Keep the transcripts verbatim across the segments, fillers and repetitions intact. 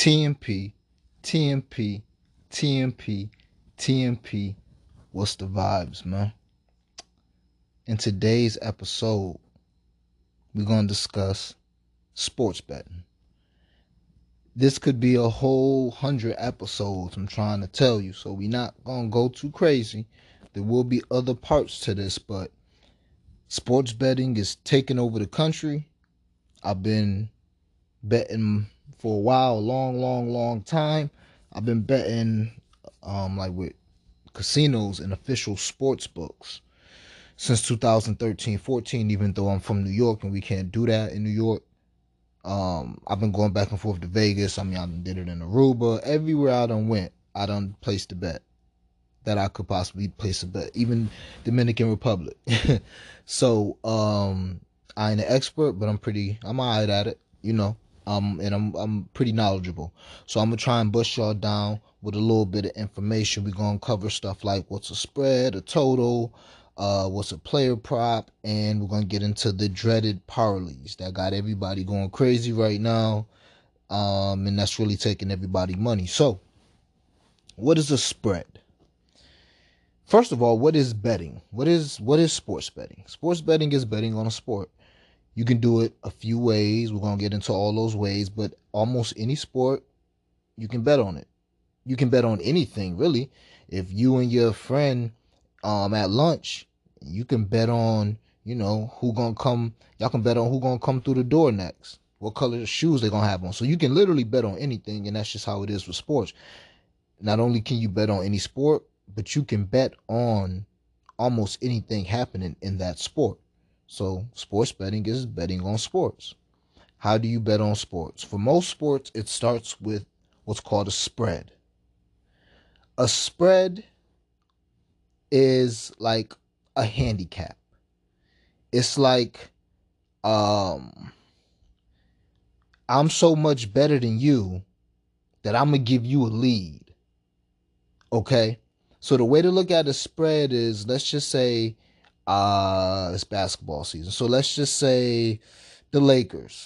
T M P, T M P, T M P, T M P. What's the vibes, man? In today's episode, we're going to discuss sports betting. This could be a whole hundred episodes, I'm trying to tell you, so we're not going to go too crazy. There will be other parts to this, but sports betting is taking over the country. I've been betting for a while, a long, long, long time. I've been betting um, like with casinos and official sports books since two thousand thirteen fourteen, even though I'm from New York and we can't do that in New York. Um, I've been going back and forth to Vegas. I mean, I did it in Aruba. Everywhere I done went, I done placed a bet that I could possibly place a bet. Even Dominican Republic. so, um, I ain't an expert, but I'm pretty, I'm alright at it, you know. Um, and I'm I'm pretty knowledgeable. So I'm gonna try and bust y'all down with a little bit of information. We're gonna cover stuff like what's a spread, a total, uh, what's a player prop, and we're gonna get into the dreaded parlays that got everybody going crazy right now. Um, and that's really taking everybody money. So, what is a spread? First of all, what is betting? What is what is sports betting? Sports betting is betting on a sport. You can do it a few ways. We're going to get into all those ways, but almost any sport, you can bet on it. You can bet on anything, really. If you and your friend um at lunch, you can bet on, you know, who going to come. Y'all can bet on who going to come through the door next, what color shoes they're going to have on. So you can literally bet on anything, and that's just how it is with sports. Not only can you bet on any sport, but you can bet on almost anything happening in that sport. So sports betting is betting on sports. How do you bet on sports? For most sports, it starts with what's called a spread. A spread is like a handicap. It's like, um, I'm so much better than you that I'm going to give you a lead. Okay? So the way to look at a spread is, let's just say, Uh, it's basketball season. So let's just say the Lakers.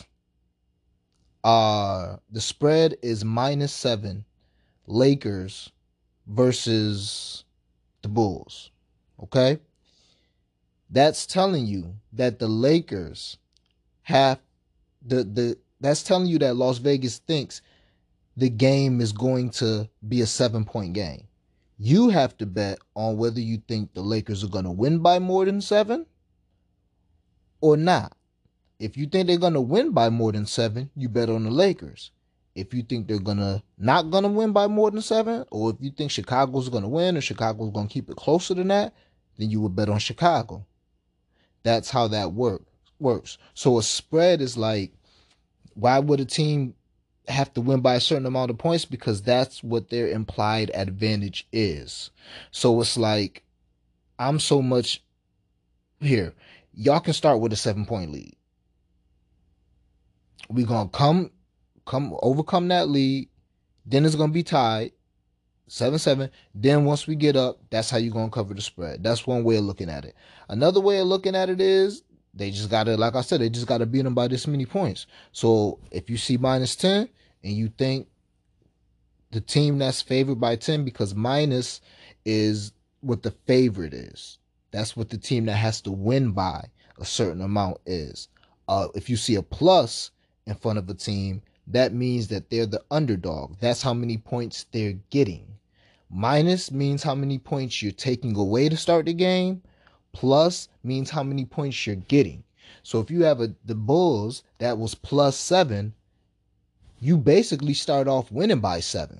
Uh, the spread is minus seven. Lakers versus the Bulls. Okay? That's telling you that the Lakers have the the that's telling you that Las Vegas thinks the game is going to be a seven-point game. You have to bet on whether you think the Lakers are going to win by more than seven or not. If you think they're going to win by more than seven, you bet on the Lakers. If you think they're going to not going to win by more than seven, or if you think Chicago's going to win or Chicago's going to keep it closer than that, then you would bet on Chicago. That's how that work, works. So a spread is like, why would a team have to win by a certain amount of points? Because that's what their implied advantage is. So it's like, I'm so much here. Y'all can start with a seven point lead. We're gonna come come overcome that lead. Then it's gonna be tied. seven seven. Then once we get up, that's how you're gonna cover the spread. That's one way of looking at it. Another way of looking at it is they just gotta, like I said, they just gotta beat them by this many points. So if you see minus ten and you think the team that's favored by ten, because minus is what the favorite is. That's what the team that has to win by a certain amount is. Uh, if you see a plus in front of a team, that means that they're the underdog. That's how many points they're getting. Minus means how many points you're taking away to start the game. Plus means how many points you're getting. So if you have a the Bulls that was plus seven, you basically start off winning by seven.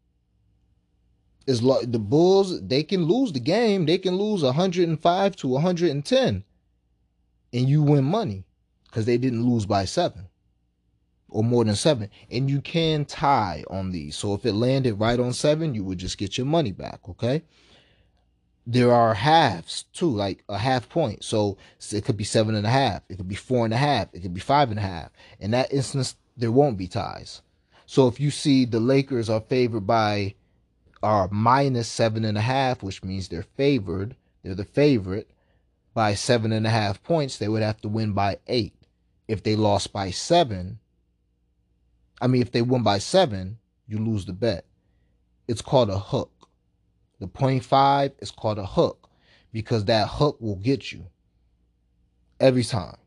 Is like the Bulls, they can lose the game. They can lose one hundred five to one hundred ten, and you win money because they didn't lose by seven or more than seven. And you can tie on these. So if it landed right on seven, you would just get your money back. Okay. There are halves too, like a half point. So it could be seven and a half. It could be four and a half. It could be five and a half. In that instance, there won't be ties. So if you see the Lakers are favored by are minus seven and a half, which means they're favored, they're the favorite by seven and a half points, they would have to win by eight. If they lost by seven, I mean, if they win by seven, you lose the bet. It's called a hook. The point five is called a hook because that hook will get you every time.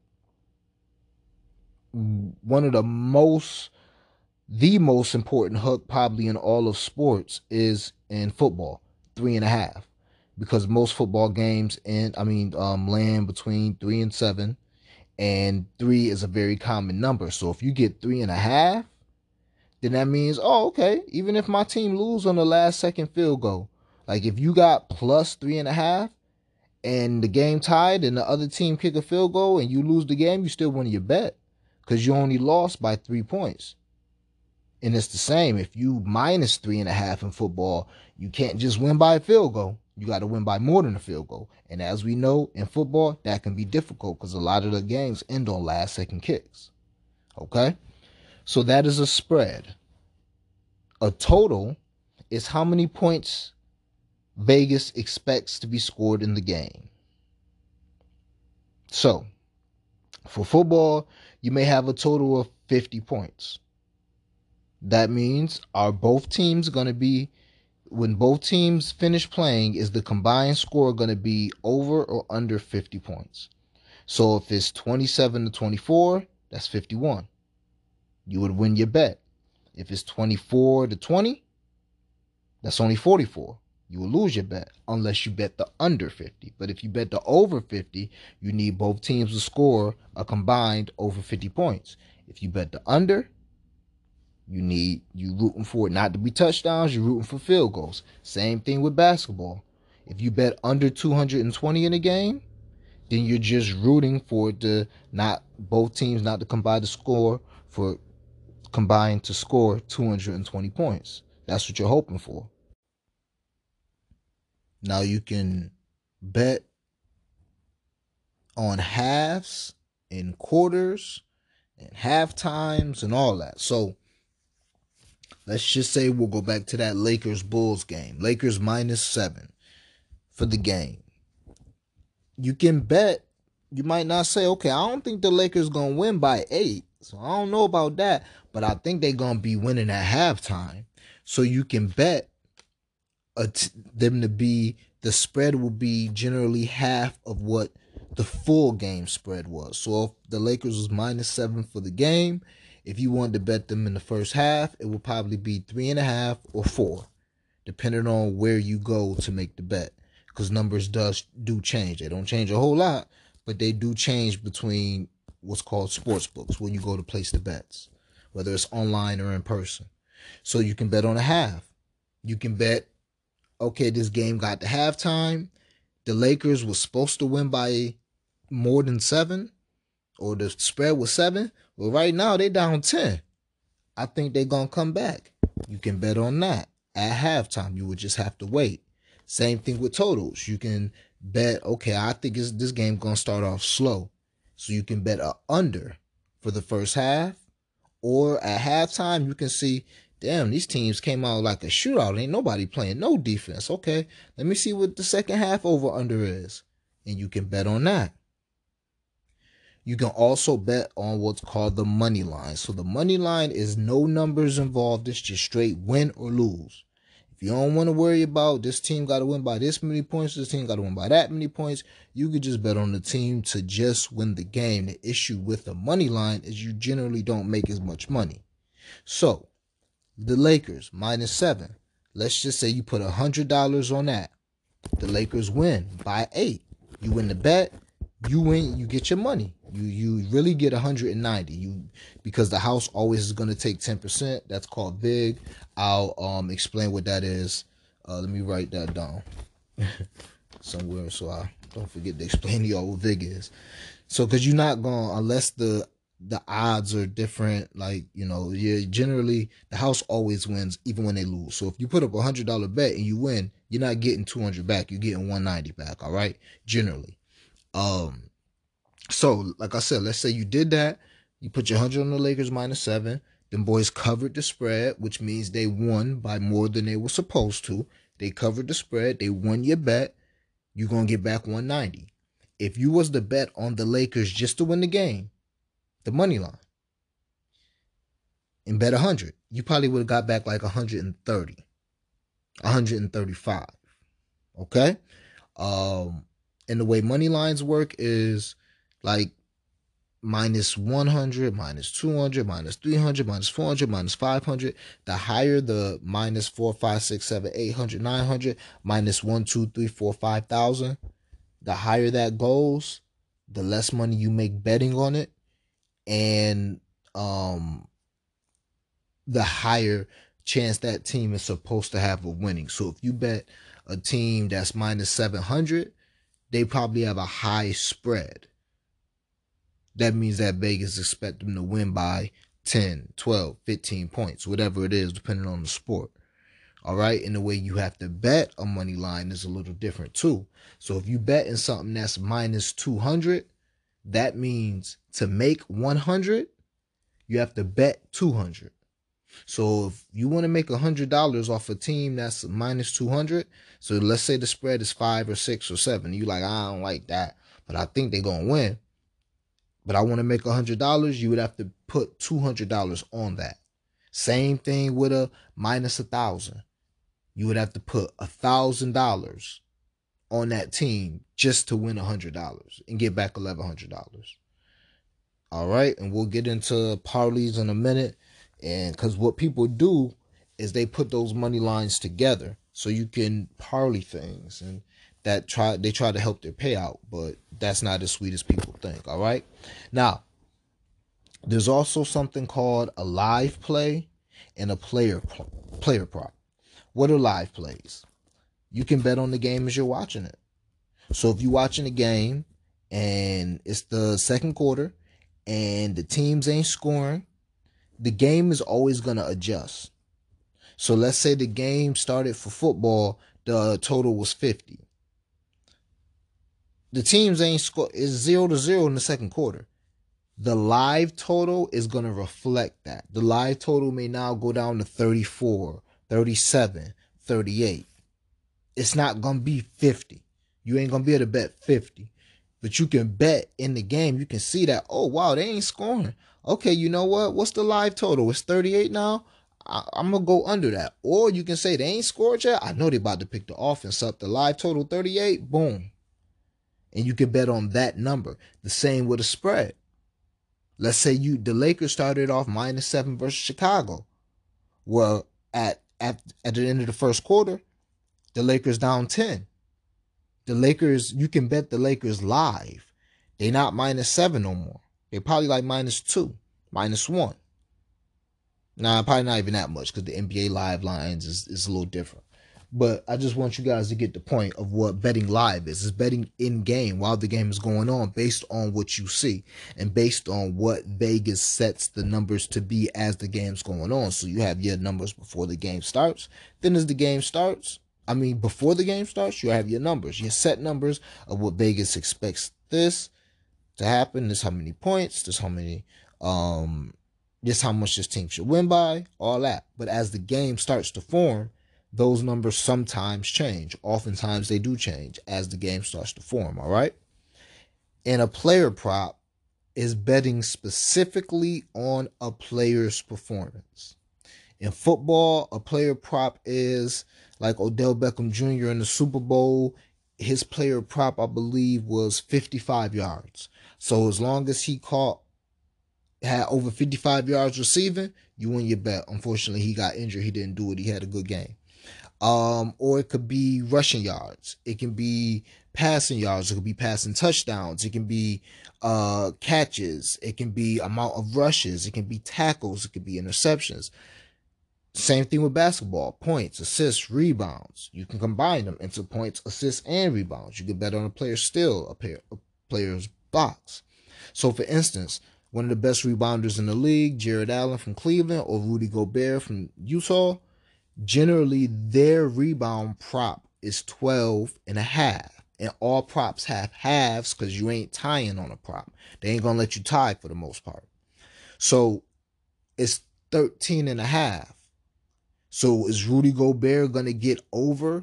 One of the most, the most important hook probably in all of sports is in football, three and a half. Because most football games and I mean um, land between three and seven, and three is a very common number. So if you get three and a half, then that means, oh, okay, even if my team lose on the last second field goal, like if you got plus three and a half and the game tied and the other team kick a field goal and you lose the game, you still win your bet because you only lost by three points. And it's the same. If you minus three and a half in football, you can't just win by a field goal. You got to win by more than a field goal. And as we know in football, that can be difficult because a lot of the games end on last second kicks. Okay? So that is a spread. A total is how many points Vegas expects to be scored in the game. So, for football, you may have a total of fifty points. That means are both teams going to be, when both teams finish playing, is the combined score going to be over or under fifty points? So if it's twenty-seven to twenty-four, that's fifty-one. You would win your bet. If it's twenty-four to twenty, that's only forty-four. You will lose your bet unless you bet the under fifty. But if you bet the over fifty, you need both teams to score a combined over fifty points. If you bet the under, you need, you rooting for it not to be touchdowns, you're rooting for field goals. Same thing with basketball. If you bet under two hundred twenty in a game, then you're just rooting for it to not, both teams not to combine the score for, combine to score two hundred twenty points. That's what you're hoping for. Now you can bet on halves and quarters and half times and all that. So let's just say we'll go back to that Lakers-Bulls game. Lakers minus seven for the game. You can bet, you might not say, okay, I don't think the Lakers going to win by eight. So I don't know about that, but I think they're going to be winning at halftime. So you can bet a t- them to be, the spread will be generally half of what the full game spread was. So if the Lakers was minus seven for the game, if you wanted to bet them in the first half, it would probably be three and a half or four, depending on where you go to make the bet. Because numbers does do change. They don't change a whole lot, but they do change between what's called sports books when you go to place the bets, whether it's online or in person. So you can bet on a half. You can bet, okay, this game got to halftime. The Lakers was supposed to win by more than seven, or the spread was seven. Well, right now they down ten. I think they're going to come back. You can bet on that. At halftime, you would just have to wait. Same thing with totals. You can bet, okay, I think it's, this game going to start off slow. So you can bet a under for the first half. Or at halftime, you can see, damn, these teams came out like a shootout. Ain't nobody playing no defense. Okay, let me see what the second half over under is. And you can bet on that. You can also bet on what's called the money line. So the money line is no numbers involved. It's just straight win or lose. If you don't want to worry about this team got to win by this many points, this team got to win by that many points, you could just bet on the team to just win the game. The issue with the money line is you generally don't make as much money. So the Lakers minus seven. Let's just say you put one hundred dollars on that. The Lakers win by eight. You win the bet. You win, you get your money. You you really get one hundred ninety. You because the house always is going to take ten percent. That's called vig. I'll um explain what that is. Uh, let me write that down somewhere so I don't forget to explain to y'all what vig is. So because you're not going, unless the the odds are different, like, you know, yeah, generally the house always wins even when they lose. So if you put up a one hundred dollars bet and you win, you're not getting two hundred back. You're getting one ninety back, all right? Generally. Um, so like I said, let's say you did that, you put your one hundred on the Lakers minus seven, them boys covered the spread, which means they won by more than they were supposed to. They covered the spread, they won your bet, you're going to get back one ninety. If you was to bet on the Lakers just to win the game, the money line, and bet one hundred. You probably would have got back like one hundred thirty, one hundred thirty-five. Okay? Um, and the way money lines work is like minus one hundred, minus two hundred, minus three hundred, minus four hundred, minus five hundred. The higher the minus four, five, six, seven, eight hundred, nine hundred, minus one, two, three, four, five thousand. The higher that goes, the less money you make betting on it. And um, the higher chance that team is supposed to have of winning. So if you bet a team that's minus seven hundred, they probably have a high spread. That means that Vegas expect them to win by ten, twelve, fifteen points, whatever it is, depending on the sport. All right. And the way you have to bet a money line is a little different too. So if you bet in something that's minus two hundred, that means to make one hundred, you have to bet two hundred. So if you want to make one hundred dollars off a team that's minus two hundred, so let's say the spread is five or six or seven. You like, I don't like that, but I think they're going to win. But I want to make one hundred dollars, you would have to put two hundred dollars on that. Same thing with a minus one thousand. You would have to put one thousand dollars on that team just to win one hundred dollars and get back eleven hundred dollars. All right, and we'll get into parlays in a minute. And because what people do is they put those money lines together so you can parlay things, and that try they try to help their payout, but that's not as sweet as people think. All right, now there's also something called a live play and a player player prop. What are live plays? You can bet on the game as you're watching it. So if you're watching a game and it's the second quarter and the teams ain't scoring, the game is always going to adjust. So let's say the game started for football, the total was fifty. The teams ain't score, it's zero to zero in the second quarter. The live total is going to reflect that. The live total may now go down to thirty-four, thirty-seven, thirty-eight. It's not going to be fifty. You ain't going to be able to bet fifty. But you can bet in the game. You can see that, oh, wow, they ain't scoring. Okay, you know what? What's the live total? It's thirty-eight now. I, I'm going to go under that. Or you can say they ain't scored yet. I know they about to pick the offense up. The live total thirty-eight, boom. And you can bet on that number. The same with a spread. Let's say you the Lakers started off minus seven versus Chicago. Well, at, at, at the end of the first quarter, the Lakers down ten. The Lakers, you can bet the Lakers live. They're not minus seven no more. They're probably like minus two, minus one. Nah, probably not even that much because the N B A live lines is, is a little different. But I just want you guys to get the point of what betting live is. It's betting in game while the game is going on based on what you see and based on what Vegas sets the numbers to be as the game's going on. So you have your numbers before the game starts. Then as the game starts, I mean, before the game starts, you have your numbers, your set numbers of what Vegas expects this to happen. This how many points, this how many, um, this how much this team should win by, all that. But as the game starts to form, those numbers sometimes change. Oftentimes they do change as the game starts to form, all right? And a player prop is betting specifically on a player's performance. In football, a player prop is like Odell Beckham Junior in the Super Bowl. His player prop, I believe, was fifty-five yards. So as long as he caught, had over fifty-five yards receiving, you win your bet. Unfortunately, he got injured. He didn't do it. He had a good game. Um, or it could be rushing yards. It can be passing yards. It could be passing touchdowns. It can be uh, catches. It can be amount of rushes. It can be tackles. It could be interceptions. Same thing with basketball. Points, assists, rebounds. You can combine them into points, assists, and rebounds. You can bet on a player's steal, a, pair, a player's blocks. So, for instance, one of the best rebounders in the league, Jared Allen from Cleveland or Rudy Gobert from Utah, generally their rebound prop is twelve and a half. And all props have halves because you ain't tying on a prop. They ain't going to let you tie for the most part. So it's thirteen and a half. So is Rudy Gobert going to get over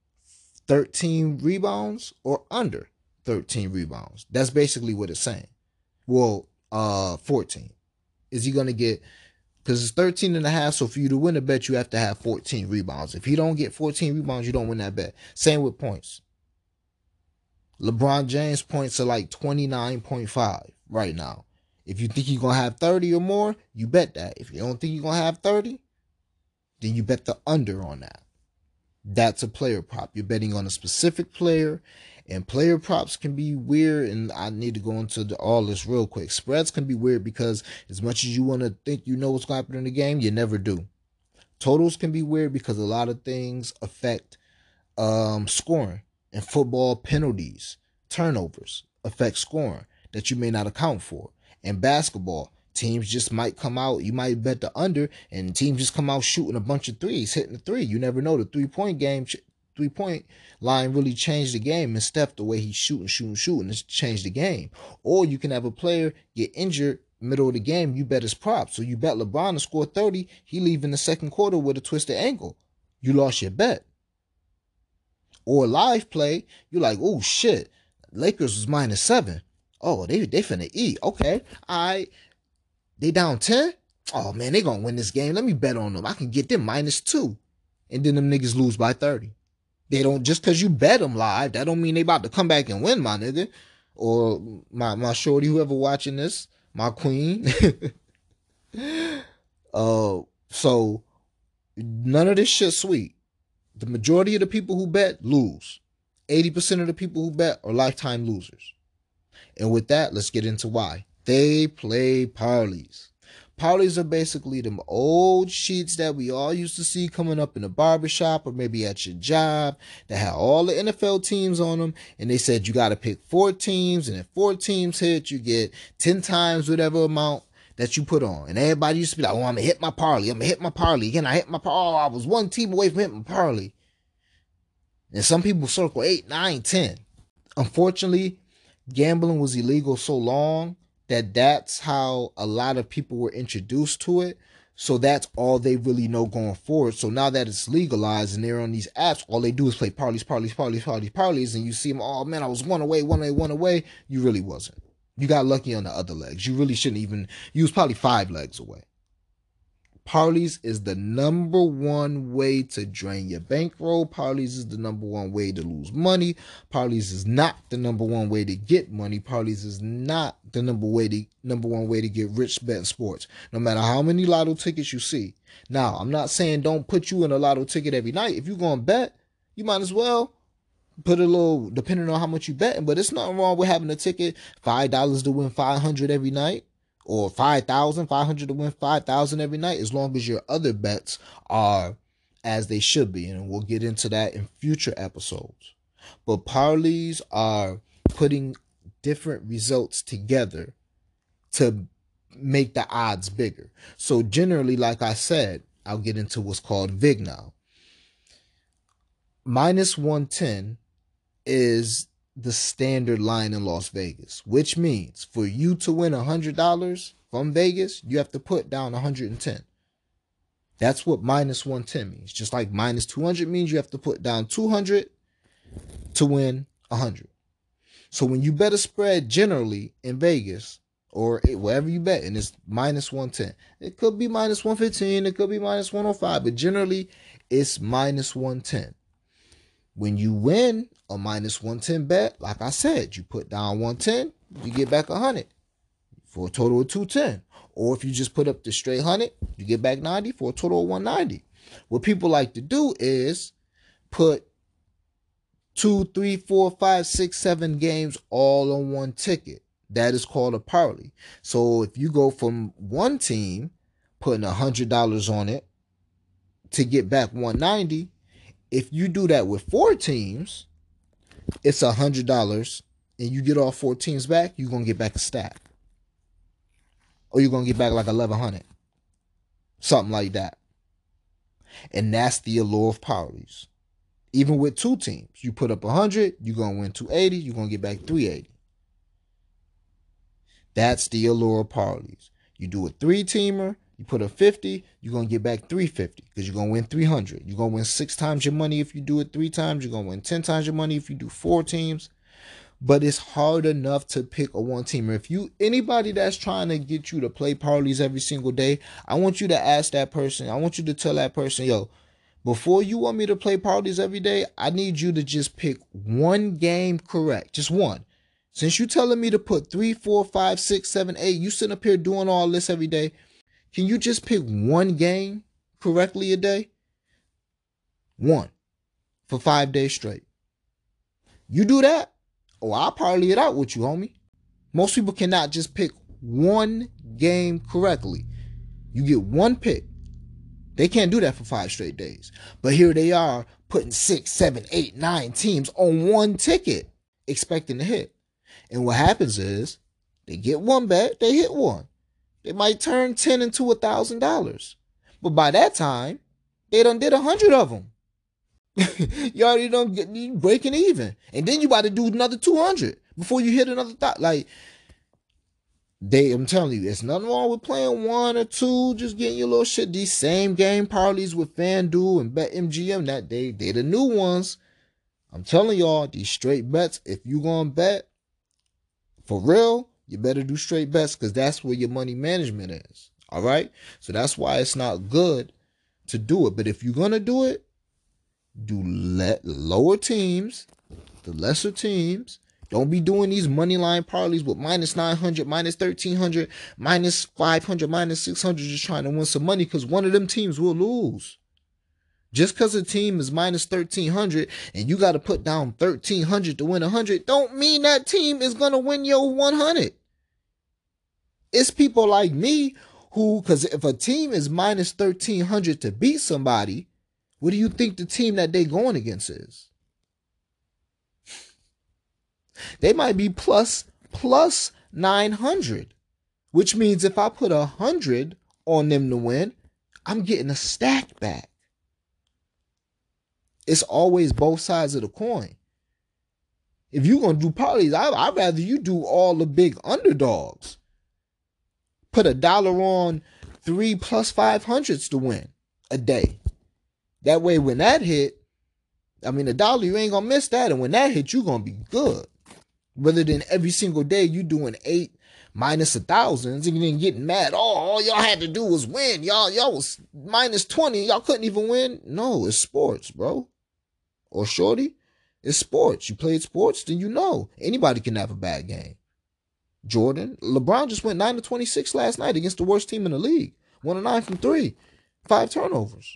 thirteen rebounds or under thirteen rebounds? That's basically what it's saying. Well, uh, fourteen. Is he going to get Because it's thirteen and a half. So for you to win a bet, you have to have fourteen rebounds. If you don't get fourteen rebounds, you don't win that bet. Same with points. LeBron James points are like twenty-nine point five right now. If you think you're going to have thirty or more, you bet that. If you don't think you're going to have thirty, then you bet the under on that. That's a player prop. You're betting on a specific player, and player props can be weird, and I need to go into the, all this real quick. Spreads can be weird because as much as you want to think you know what's going to happen in the game, you never do. Totals can be weird because a lot of things affect um, scoring. In football, penalties, turnovers affect scoring that you may not account for. In basketball, teams just might come out. You might bet the under, and teams just come out shooting a bunch of threes, hitting the three. You never know. The three-point game, three-point line really changed the game. And Steph, the way he's shooting, shooting, shooting, it's changed the game. Or you can have a player get injured middle of the game. You bet his prop. So you bet LeBron to score thirty. He leave in the second quarter with a twisted ankle. You lost your bet. Or live play, you're like, oh shit, Lakers was minus seven. Oh, they they finna eat. Okay, all right. They down ten? Oh man, they gonna win this game. Let me bet on them. I can get them minus two. And then them niggas lose by thirty. They don't, just cause you bet them live, that don't mean they about to come back and win, my nigga. Or my, my shorty, whoever watching this, my queen. uh, so none of this shit sweet. The majority of the people who bet lose. eighty percent of the people who bet are lifetime losers. And with that, let's get into why. They play parlays. Parlays are basically them old sheets that we all used to see coming up in a barbershop or maybe at your job that had all the N F L teams on them. And they said you got to pick four teams. And if four teams hit, you get ten times whatever amount that you put on. And everybody used to be like, oh, I'm going to hit my parlay. I'm going to hit my parlay. Again, I hit my parlay. Oh, I was one team away from hitting my parlay. And some people circle eight, nine, ten. Unfortunately, gambling was illegal so long that that's how a lot of people were introduced to it. So that's all they really know going forward. So now that it's legalized and they're on these apps, all they do is play parlays, parlays, parlays, parlays, parlays. And you see them, oh man, I was one away, one away, one away. You really wasn't. You got lucky on the other legs. You really shouldn't even, you was probably five legs away. Parlays is the number one way to drain your bankroll. Parlays is the number one way to lose money. Parlays is not the number one way to get money. Parlays is not the number way to number one way to get rich betting sports. No matter how many lotto tickets you see. Now, I'm not saying don't put you in a lotto ticket every night. If you're going to bet, you might as well put a little, depending on how much you betting. But it's nothing wrong with having a ticket, five dollars to win five hundred every night. Or five thousand, five hundred to win five thousand every night, as long as your other bets are as they should be. And we'll get into that in future episodes. But parlays are putting different results together to make the odds bigger. So generally, like I said, I'll get into what's called vig now. minus one ten is the standard line in Las Vegas, which means for you to win one hundred dollars from Vegas, you have to put down one hundred ten. That's what minus one ten means. Just like minus two hundred means you have to put down two hundred to win one hundred. So when you bet a spread generally in Vegas or wherever you bet, and it's minus one ten, it could be minus one fifteen, it could be minus one oh five, but generally it's minus one ten. When you win a minus one ten bet, like I said, you put down one ten, you get back one hundred for a total of two ten. Or if you just put up the straight one hundred, you get back ninety for a total of one ninety. What people like to do is put two, three, four, five, six, seven games all on one ticket. That is called a parlay. So if you go from one team putting one hundred dollars on it to get back one ninety, if you do that with four teams, it's one hundred dollars, and you get all four teams back, you're going to get back a stack. Or you're going to get back like eleven hundred. Something like that. And that's the allure of parlays. Even with two teams, you put up one hundred, you're going to win two eighty, you're going to get back three eighty. That's the allure of parlays. You do a three-teamer, you put up fifty, you're going to get back three fifty because you're going to win three hundred. You're going to win six times your money if you do it three times. You're going to win ten times your money if you do four teams. But it's hard enough to pick a one teamer. If you anybody that's trying to get you to play parlays every single day, I want you to ask that person. I want you to tell that person, yo, before you want me to play parlays every day, I need you to just pick one game correct. Just one. Since you telling me to put three, four, five, six, seven, eight, you sitting up here doing all this every day. Can you just pick one game correctly a day? One. For five days straight. You do that, oh, I'll parlay it out with you, homie. Most people cannot just pick one game correctly. You get one pick. They can't do that for five straight days. But here they are putting six, seven, eight, nine teams on one ticket, expecting to hit. And what happens is they get one bet, they hit one. They might turn ten into a thousand dollars. But by that time, they done did a hundred of them. You already done get you breaking even. And then you about to do another two hundred before you hit another thought. Like, They, I'm telling you, it's nothing wrong with playing one or two, just getting your little shit. These same game parlays with FanDuel and BetMGM, that they, they the new ones. I'm telling y'all, these straight bets, if you gonna bet, for real, you better do straight bets because that's where your money management is. All right? So that's why it's not good to do it. But if you're gonna do it, do let lower teams, the lesser teams. Don't be doing these money line parlays with minus nine hundred, minus thirteen hundred, minus five hundred, minus six hundred, just trying to win some money because one of them teams will lose. Just because a team is minus thirteen hundred and you got to put down thirteen hundred to win one hundred, don't mean that team is going to win your one hundred. It's people like me who, because if a team is minus thirteen hundred to beat somebody, what do you think the team that they going against is? They might be plus plus nine hundred, which means if I put one hundred on them to win, I'm getting a stack back. It's always both sides of the coin. If you're going to do parlays, I, I'd rather you do all the big underdogs. Put a dollar on three plus five hundreds to win a day. That way, when that hit, I mean, a dollar, you ain't going to miss that. And when that hit, you're going to be good. Rather than every single day you doing eight minus a thousands and then getting mad. Oh, all y'all had to do was win. Y'all, y'all was minus twenty. Y'all couldn't even win. No, it's sports, bro. Or shorty, it's sports. You played sports, then you know. Anybody can have a bad game. Jordan, LeBron just went nine to twenty-six last night against the worst team in the league. one of nine from three. Five turnovers.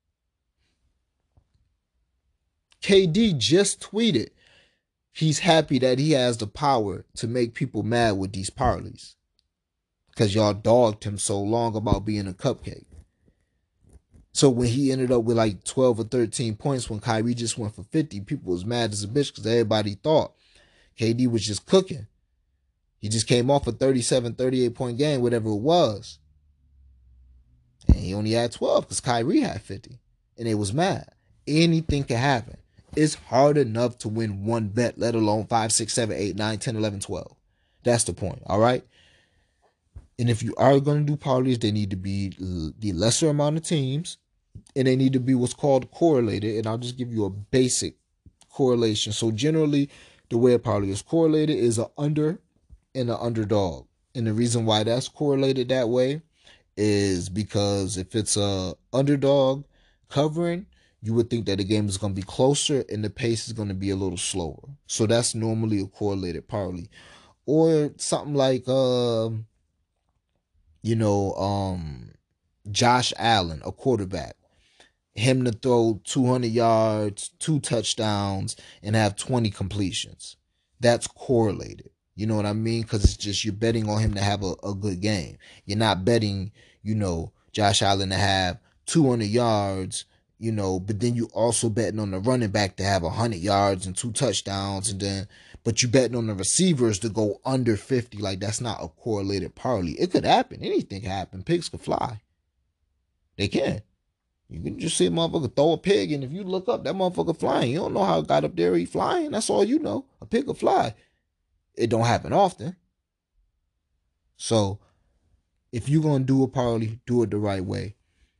K D just tweeted he's happy that he has the power to make people mad with these parlays. Because y'all dogged him so long about being a cupcake. So when he ended up with like twelve or thirteen points when Kyrie just went for fifty, people was mad as a bitch because everybody thought K D was just cooking. He just came off a thirty-seven, thirty-eight point game, whatever it was. And he only had twelve because Kyrie had fifty. And they was mad. Anything can happen. It's hard enough to win one bet, let alone five, six, seven, eight, nine, ten, eleven, twelve. That's the point, all right? And if you are going to do parlays, they need to be the lesser amount of teams, and they need to be what's called correlated. And I'll just give you a basic correlation. So generally, the way a parlay is correlated is an under and an underdog. And the reason why that's correlated that way is because if it's a underdog covering, you would think that the game is going to be closer and the pace is going to be a little slower. So that's normally a correlated parlay. Or something like, uh, you know, um, Josh Allen, a quarterback. Him to throw two hundred yards, two touchdowns, and have twenty completions. That's correlated. You know what I mean? Because it's just you're betting on him to have a, a good game. You're not betting, you know, Josh Allen to have two hundred yards, you know, but then you also betting on the running back to have one hundred yards and two touchdowns, and then, but you betting on the receivers to go under fifty. Like, that's not a correlated parlay. It could happen. Anything can happen. Pigs could fly. They can. You can just see a motherfucker throw a pig, and if you look up, that motherfucker flying. You don't know how it got up there. He flying. That's all you know. A pig will fly. It don't happen often. So, if you're going to do a parlay, do it the right way.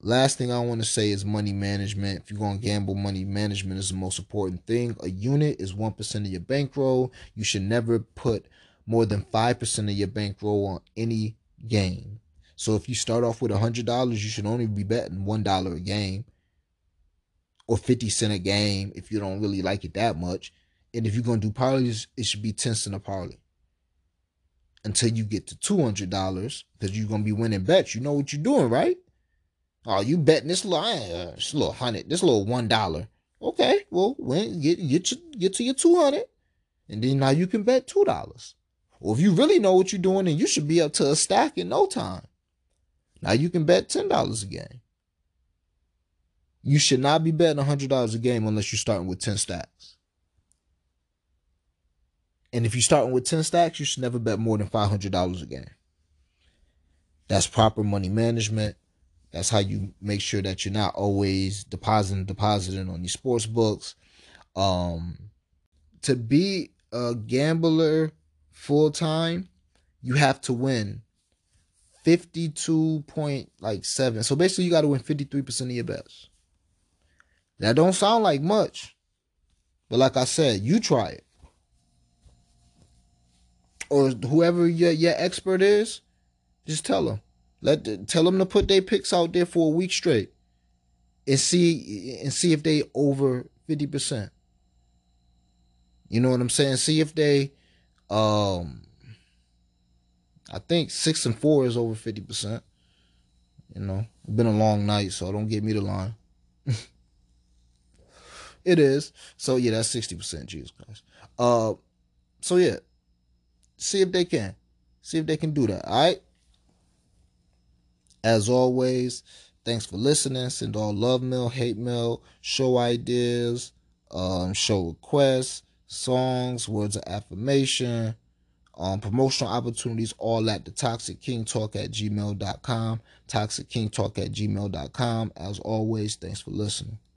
last thing I want to say is money management. If you're going to gamble, money management is the most important thing. A unit is one percent of your bankroll. You should never put more than five percent of your bankroll on any game. So if you start off with one hundred dollars, you should only be betting one dollar a game or fifty cents a game if you don't really like it that much. And if you're going to do parlays, it should be ten cents a parlay until you get to two hundred dollars, because you're going to be winning bets. You know what you're doing, right? Oh, you betting this little, uh, this little hundred, this little one dollar. Okay, well, when get get to, get to your two hundred, and then now you can bet two dollars. Or if you really know what you're doing, then you should be up to a stack in no time. Now you can bet ten dollars a game. You should not be betting one hundred dollars a game unless you're starting with ten stacks. And if you're starting with ten stacks, you should never bet more than five hundred dollars a game. That's proper money management. That's how you make sure that you're not always depositing, depositing on your sports books. Um, to be a gambler full time, you have to win fifty-two point seven. So basically, you got to win fifty-three percent of your bets. That don't sound like much, but like I said, you try it, or whoever your your expert is, just tell them. Let the, tell them to put their picks out there for a week straight, and see and see if they over fifty percent. You know what I'm saying? See if they, um, I think six and four is over fifty percent. You know, it's been a long night, so don't get me the line. It is. So yeah, that's sixty percent. Jesus Christ. Uh, so yeah, see if they can, see if they can do that. All right. As always, thanks for listening. Send all love mail, hate mail, show ideas, um, show requests, songs, words of affirmation, um, promotional opportunities, all at the toxic king talk at gmail dot com. toxic king talk at gmail dot com. As always, thanks for listening.